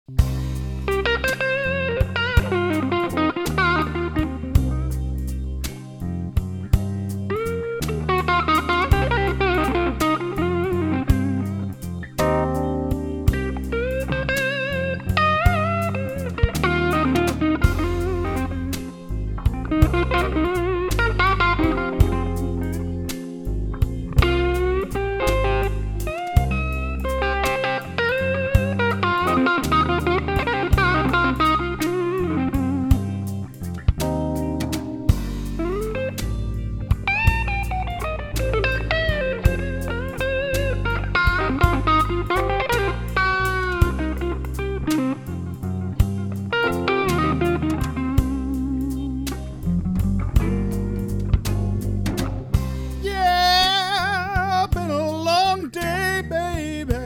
Yeah, been a long day, baby,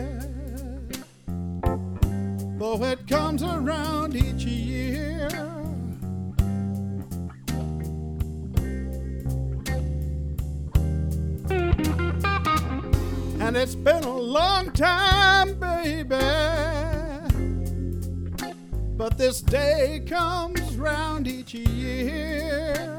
though it comes around each year. And it's been a long time, baby, but this day comes round each year.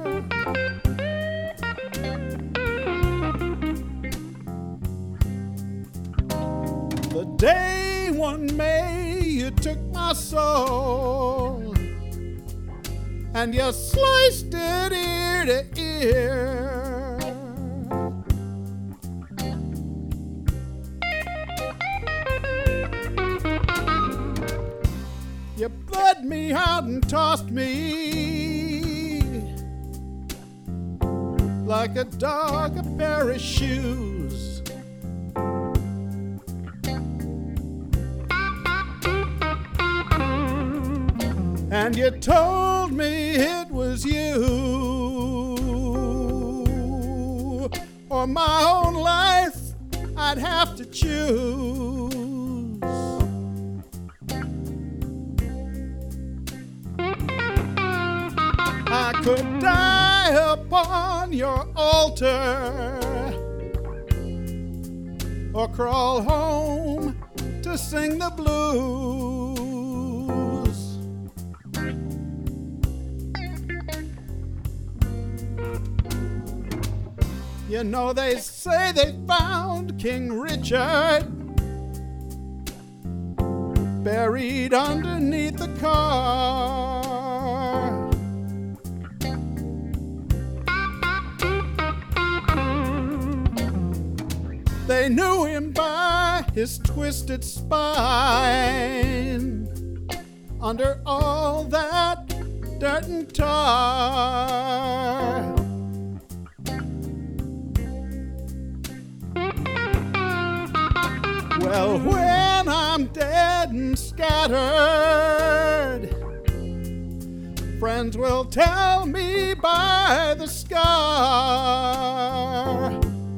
The day one May you took my soul and you sliced it ear to ear. You bled me out and tossed me like a dog a pair of shoes. And you told me it was you or my own life I'd have to choose. I could die upon your altar or crawl home to sing the blues. You know they say they found King Richard buried underneath the car. They knew him by his twisted spine under all that dirt and tar. Well, when I'm dead and scattered, friends will tell me by the scar.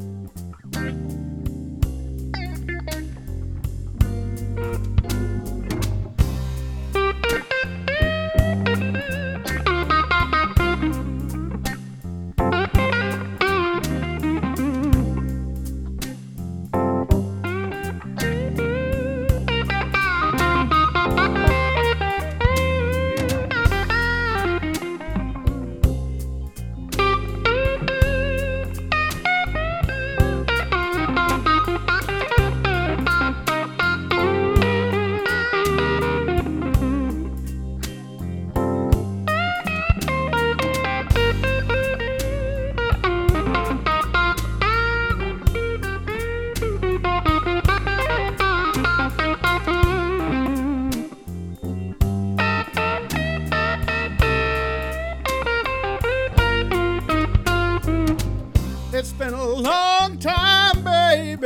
It's been a long time, baby,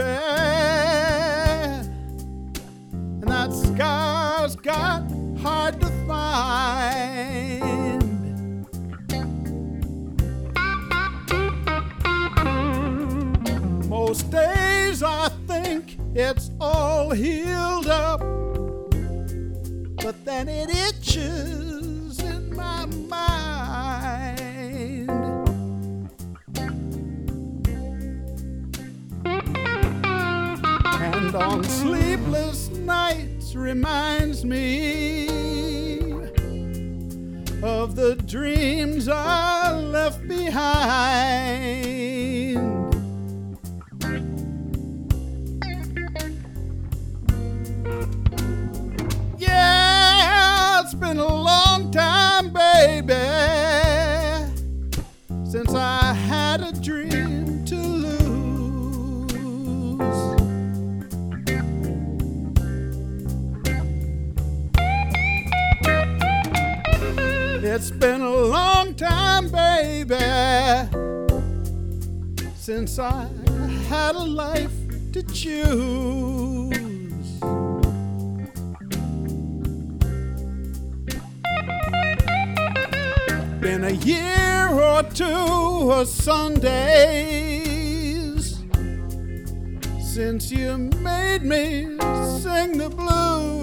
and that scar's got hard to find. Most days I think it's all healed up, but then it itches in my mind. And on sleepless nights reminds me of the dreams I left behind. Yeah, it's been a long time, baby, since I had a dream to lose. It's been a long time, baby, since I had a life to choose. Been a year or two of Sundays since you made me sing the blues.